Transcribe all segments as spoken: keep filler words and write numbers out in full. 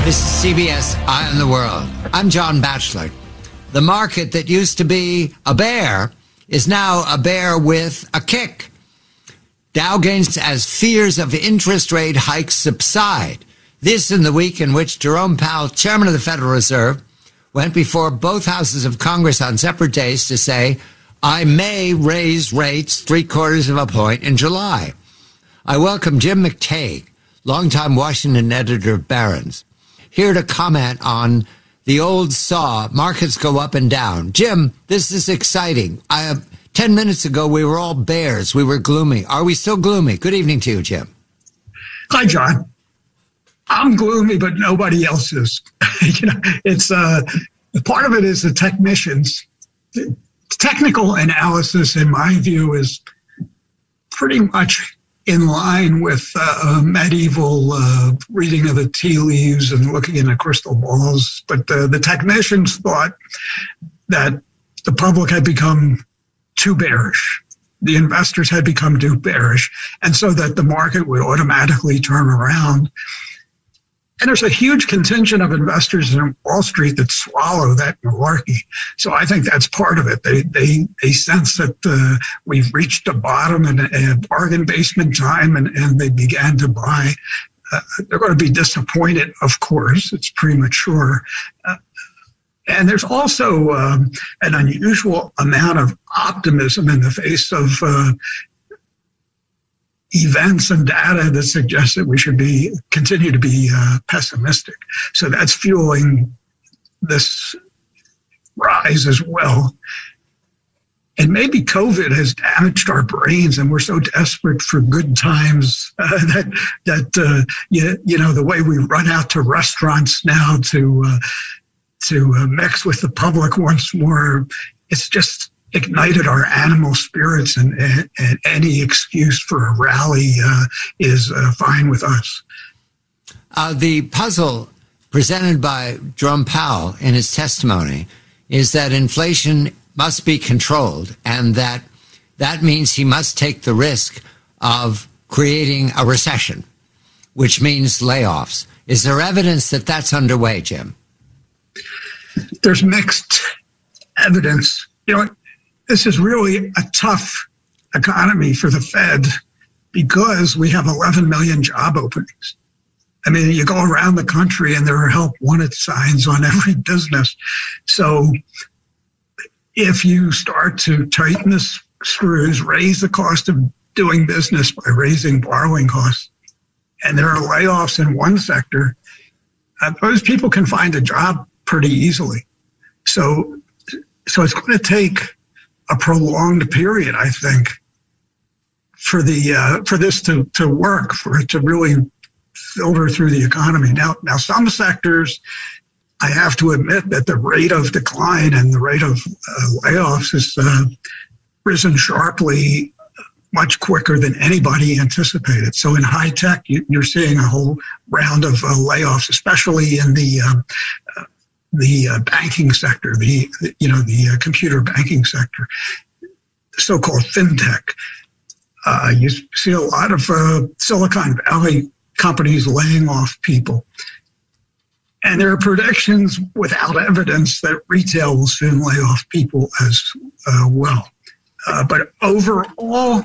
This is C B S Eye on the World. I'm John Batchelor. The market that used to be a bear is now a bear with a kick. Dow gains as fears of interest rate hikes subside. This in the week in which Jerome Powell, chairman of the Federal Reserve, went before both houses of Congress on separate days to say, I may raise rates three quarters of a point in July. I welcome Jim McTague, longtime Washington editor of Barron's, here to comment on the old saw, markets go up and down. Jim, this is exciting. I, ten minutes ago, we were all bears. We were gloomy. Are we still gloomy? Good evening to you, Jim. Hi, John. I'm gloomy, but nobody else is. you know, it's uh, part of it is the technicians. The technical analysis, in my view, is pretty much in line with uh, medieval uh, reading of the tea leaves and looking in the crystal balls. But uh, the technicians thought that the public had become too bearish. The investors had become too bearish, and so that the market would automatically turn around. And there's a huge contingent of investors in Wall Street that swallow that malarkey. So I think that's part of it. They they they sense that uh, we've reached a bottom and a bargain basement time, and, and they began to buy. Uh, they're going to be disappointed, of course. It's premature. Uh, and there's also um, an unusual amount of optimism in the face of uh, events and data that suggest that we should be continue to be uh, pessimistic. So that's fueling this rise as well. And maybe COVID has damaged our brains, and we're so desperate for good times uh, that that uh, you, you know the way we run out to restaurants now to uh, to uh, mix with the public once more. It's just ignited our animal spirits, and, and, and any excuse for a rally uh, is uh, fine with us. Uh, the puzzle presented by Jerome Powell in his testimony is that inflation must be controlled, and that that means he must take the risk of creating a recession, which means layoffs. Is there evidence that that's underway, Jim? There's mixed evidence. You know, this is really a tough economy for the Fed because we have eleven million job openings. I mean, you go around the country and there are help wanted signs on every business. So if you start to tighten the screws, raise the cost of doing business by raising borrowing costs, and there are layoffs in one sector, uh, those people can find a job pretty easily. So, so it's going to take a prolonged period, I think, for the uh, for this to, to work, for it to really filter through the economy. Now, now some sectors, I have to admit that the rate of decline and the rate of uh, layoffs has uh, risen sharply, much quicker than anybody anticipated. So in high tech, you, you're seeing a whole round of uh, layoffs, especially in the um, uh, the uh, banking sector, the, you know, the uh, computer banking sector, the so-called fintech. Uh, you see a lot of uh, Silicon Valley companies laying off people. And there are predictions without evidence that retail will soon lay off people as uh, well. Uh, but overall,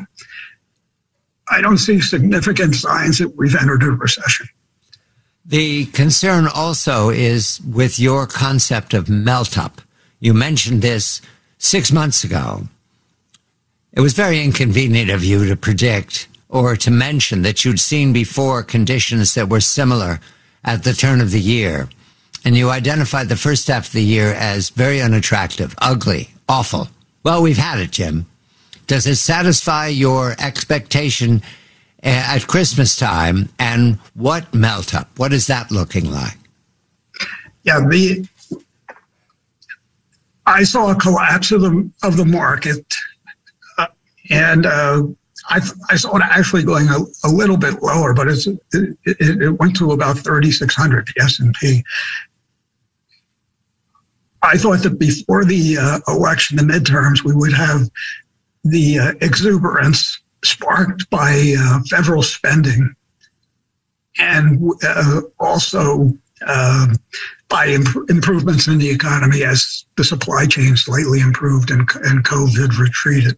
I don't see significant signs that we've entered a recession. The concern also is with your concept of melt-up. You mentioned this six months ago. It was very inconvenient of you to predict or to mention that you'd seen before conditions that were similar at the turn of the year. And you identified the first half of the year as very unattractive, ugly, awful. Well, we've had it, Jim. Does it satisfy your expectation at Christmas time, and what melt up? What is that looking like? Yeah, the I saw a collapse of the of the market, uh, and uh, I I saw it actually going a, a little bit lower, but it's, it, it, it went to about thirty-six hundred, the S and P. I thought that before the uh, election, the midterms, we would have the uh, exuberance sparked by uh, federal spending, and uh, also um, by imp- improvements in the economy as the supply chain slightly improved and, and COVID retreated.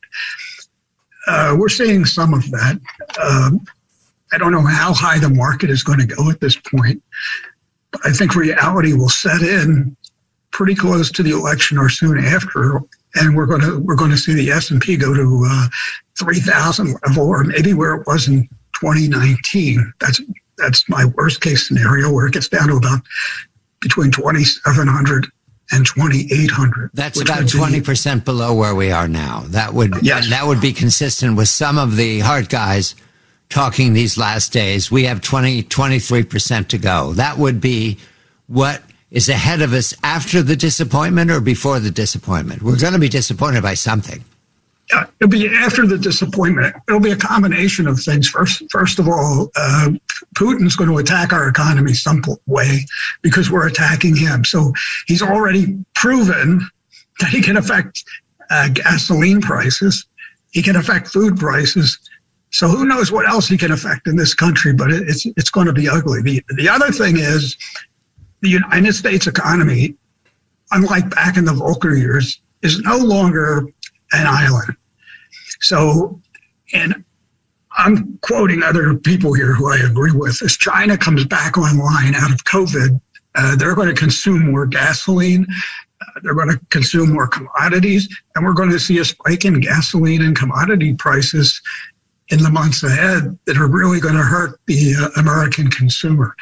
Uh, we're seeing some of that. Um, I don't know how high the market is going to go at this point, but I think reality will set in pretty close to the election or soon after, and we're going to we're going to see the S and P go to uh, three thousand level, or maybe where it was in twenty nineteen. That's that's my worst case scenario, where it gets down to about between twenty-seven hundred and twenty-eight hundred. That's about twenty percent below where we are now. That would yes. that would be consistent with some of the hard guys talking these last days. We have twenty, twenty-three percent to go. That would be what is ahead of us after the disappointment or before the disappointment. We're going to be disappointed by something. Uh, it'll be after the disappointment. It'll be a combination of things. First, first of all, uh, Putin's going to attack our economy some way because we're attacking him. So he's already proven that he can affect uh, gasoline prices. He can affect food prices. So who knows what else he can affect in this country, but it, it's it's going to be ugly. The, the other thing is the United States economy, unlike back in the Volcker years, is no longer an island. So, and I'm quoting other people here who I agree with. As China comes back online out of COVID, uh, they're going to consume more gasoline, uh, they're going to consume more commodities, and we're going to see a spike in gasoline and commodity prices in the months ahead that are really going to hurt the uh, American consumer.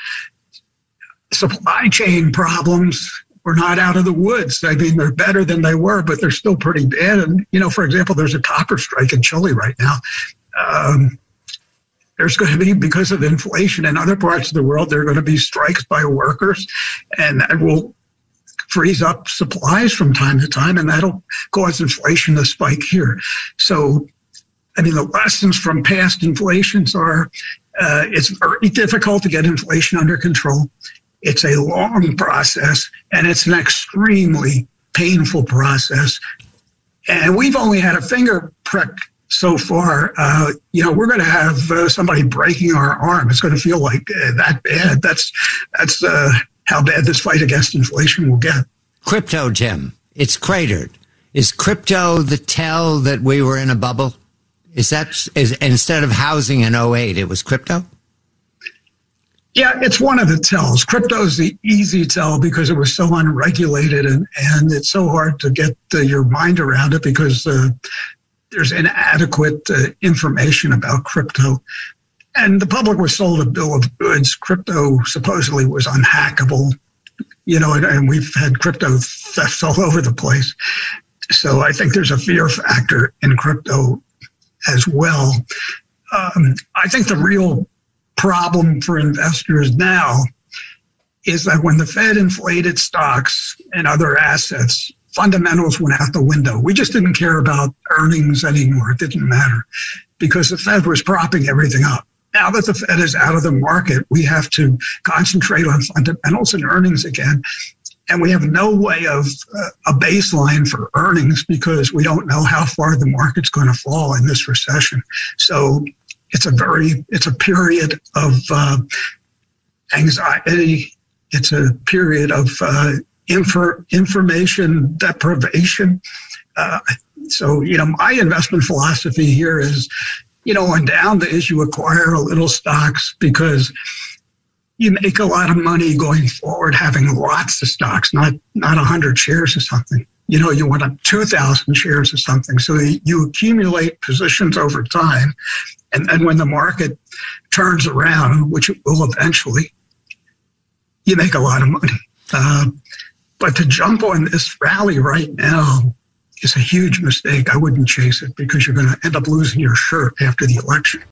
Supply chain problems, we're not out of the woods. I mean, they're better than they were, but they're still pretty bad. And, you know, for example, there's a copper strike in Chile right now. Um, there's going to be, because of inflation in other parts of the world, there are going to be strikes by workers, and that will freeze up supplies from time to time, and that'll cause inflation to spike here. So, I mean, the lessons from past inflations are uh, it's very difficult to get inflation under control. It's a long process, and it's an extremely painful process. And we've only had a finger prick so far. Uh, you know, we're going to have uh, somebody breaking our arm. It's going to feel like uh, that bad. That's that's uh, how bad this fight against inflation will get. Crypto, Jim, it's cratered. Is crypto the tell that we were in a bubble? Is that is instead of housing in oh eight, it was crypto? Yeah, it's one of the tells. Crypto is the easy tell because it was so unregulated, and, and it's so hard to get uh, your mind around it because uh, there's inadequate uh, information about crypto. And the public was sold a bill of goods. Crypto supposedly was unhackable, you know, and, and we've had crypto thefts all over the place. So I think there's a fear factor in crypto as well. Um, I think the real problem for investors now is that when the Fed inflated stocks and other assets, fundamentals went out the window. We just didn't care about earnings anymore. It didn't matter because the Fed was propping everything up. Now that the Fed is out of the market, we have to concentrate on fundamentals and earnings again. And we have no way of uh, a baseline for earnings because we don't know how far the market's going to fall in this recession. So it's a very, it's a period of uh, anxiety. It's a period of uh, infor- information deprivation. Uh, so, you know, my investment philosophy here is, you know, on down the is you acquire a little stocks because you make a lot of money going forward having lots of stocks, not not one hundred shares or something. You know, you want two thousand shares or something. So you accumulate positions over time. And then when the market turns around, which it will eventually, you make a lot of money. Uh, but to jump on this rally right now is a huge mistake. I wouldn't chase it because you're going to end up losing your shirt after the election.